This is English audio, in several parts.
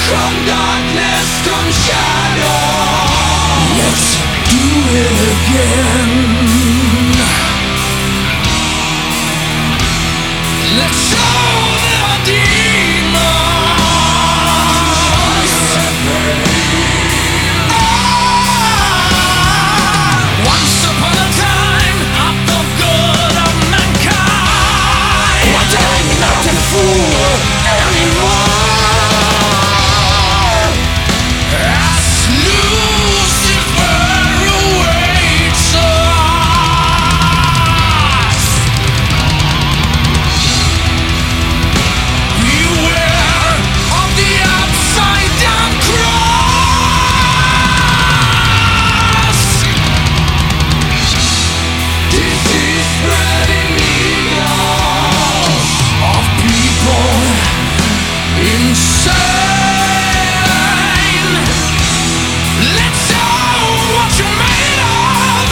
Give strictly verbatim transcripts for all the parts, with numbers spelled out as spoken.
Come darkness, come shadow. Let's do it again. Let's show them demons. Ah, once upon a time, I felt good of mankind. But I'm not a fool anymore. As Lucifer awaits us, beware of the upside down cross. Disease spreading eagles of people insane. Let's show what you're made of.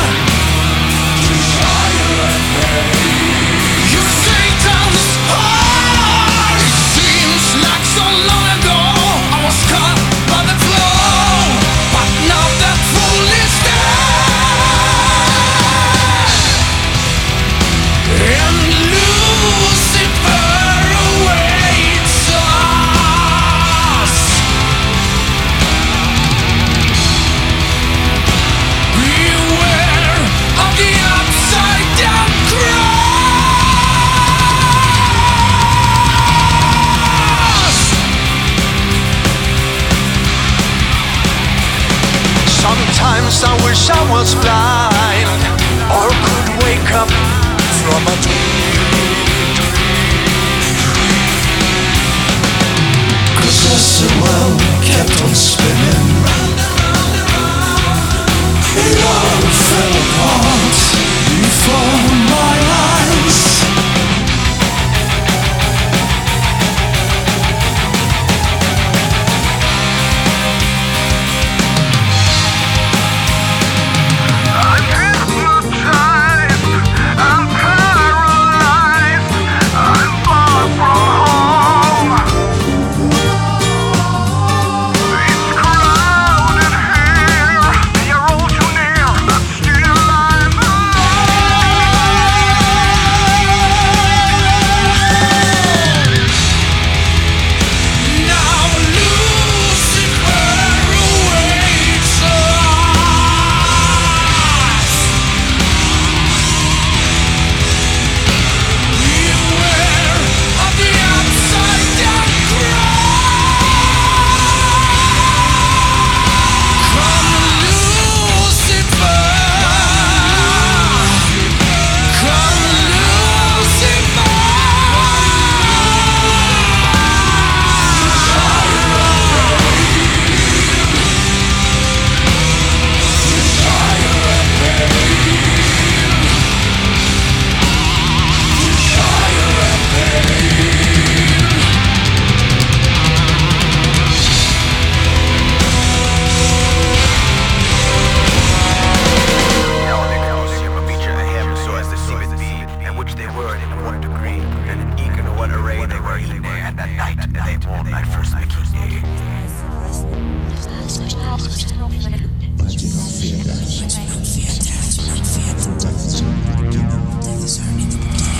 You're Satan's heart. It seems like so long ago I was caught by the flow, but now that fool is dead, and Lucifer awaits us. Beware of the upside down cross. Sometimes I wish I was blind, or could wake up from a dream. Cause as the world kept on spinning, it all fell apart before my eyes. I'm hypnotized, I'm paralyzed, I'm far from home. It's crowded here, you're all too near, but still I'm alone. Now Lucifer awaits us. Beware of the upside down cross. Come Lucifer, come Lucifer. Now they consume a feature of him so as to seem it be, and which they were in one degree, and in eager to what array they were in there at that night, and they won that first making day. But you don't fear that. Death is only the beginning.